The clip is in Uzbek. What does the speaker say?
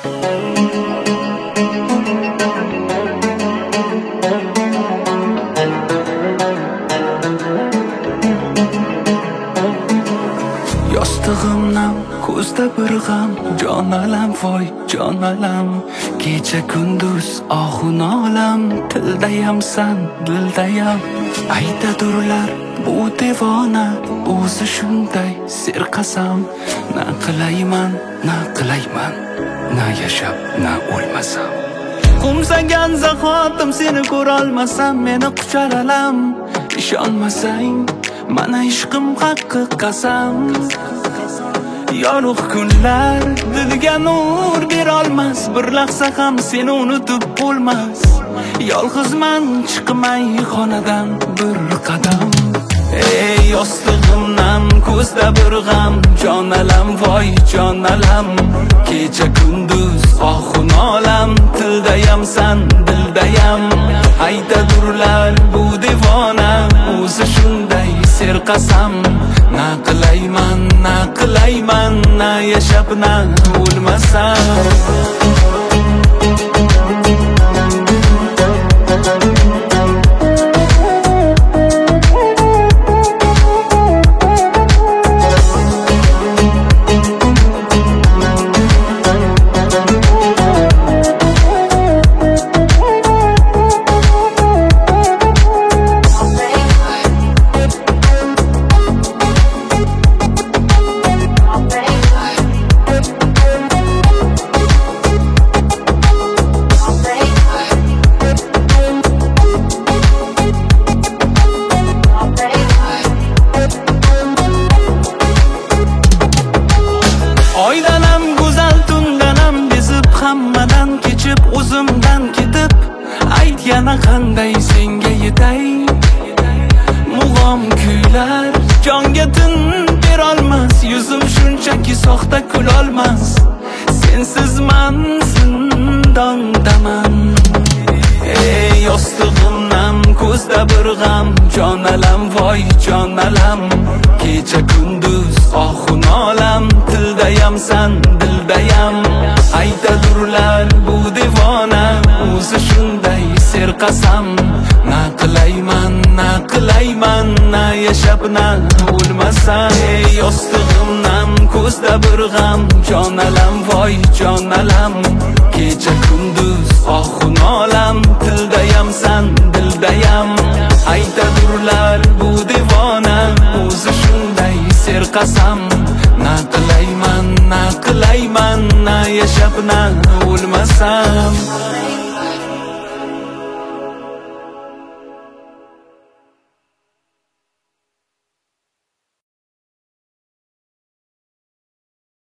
Yostig'imdan ko'zda bir g'am, jonalam voy jonalam, kecha kunduz ohu nolam, tildayam san dildayam. Aytadurlar bu devona, o'zi shunday serqasam. Na qilayman, na yashab, na o'lmasam. Qo'msagan zahotim seni ko'rolmasam, meni quchar alam. Ishonmasang, mana ishqim haqqi qasam. Yorug' kunlar dilga nur berolmas, bir lahza ham seni unutib bo'lmas. Yolg'izman, chiqmay xonadan bir qadam. Ey yostig'imdan ko'zda bir g'am, jonalam voy jonalam, kecha kunduz ohu nolam, tildayam san dildayam. Aytadurlar bu devona, o'zi shunday serqasam. Na qilayman, na yashab, na o'lmasam. Oydanam go'zal tundanam bezib, hammadan kechib, o'zimdan ketib, ayt yana qanday senga yetay. Mug'om kuylar jonga tin berolmas, yuzim shunchaki soxta kulolmas. Sensiz man zindondaman. Ey yostig'imdan ko'zda bir g'am, jonalam voy jonalam, kecha kunduz ohu nolam, tildayam san dildayam. Aytadurlar bu devona, o'zi shunday serqasam. Na qilayman, na yashab, na o'lmasam. Ey yostig'imdan ko'zda bir g'am, jonalam voy jonalam, kecha kunduz ohu nolam, tildayam san dildayam. Aytadurlar bu devona, o'zi shunday serqasam. Na qilayman, na yashab, na o'lmasam.